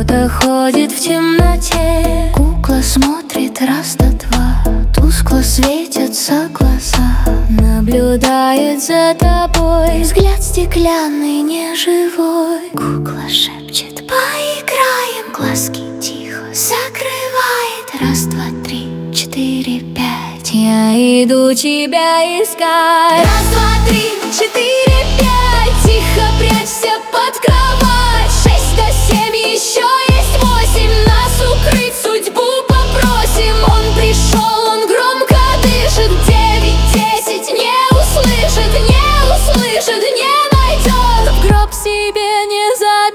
Кто-то ходит в темноте. Кукла смотрит раз до два, тускло светятся глаза. Наблюдает за тобой, взгляд стеклянный, неживой. Кукла шепчет: поиграем. Глазки тихо закрывает. Раз, два, три, 4, 5. Я иду тебя искать. Раз, два, три, 4, 5. Тихо прячься под кровать. 6 до 7, еще есть 8. Нас укрыть судьбу попросим. Он пришел, он громко дышит. 9, 10, не услышит, не услышит, не найдет. В гроб себе не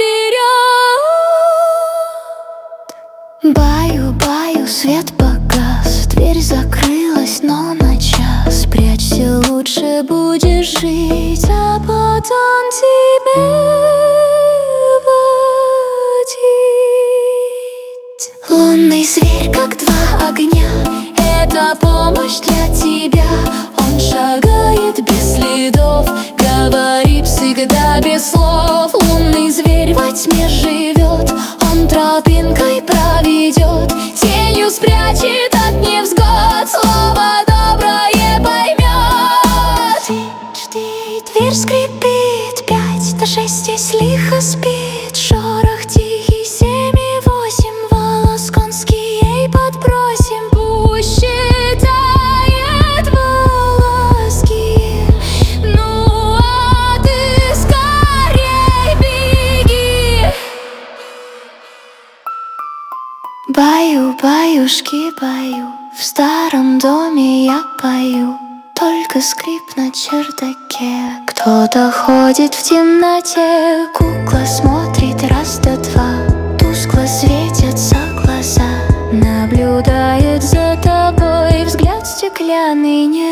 заберет. Баю-баю, свет погас. Дверь закрылась, но на час. Прячься, лучше будешь жить, а потом тебе водить. Лунный зверь, как два огня, это помощь для тебя. Он шагает без следов, говорит всегда без слов. Лунный зверь во тьме живет, он тропинкой проведет, тенью спрячет от невзгод, слово доброе поймет. Дверь скрипит. 5 до 6 здесь лихо спит. Шорох тихий. 7 и 8. Волос конский ей подбросим. Пусть считает волоски. Ну а ты скорей беги. Баю, баюшки, баю. В старом доме я пою. Только скрип на чердаке. Кто-то ходит в темноте. Кукла смотрит раз до два, тускло светятся глаза. Наблюдает за тобой, взгляд стеклянный, не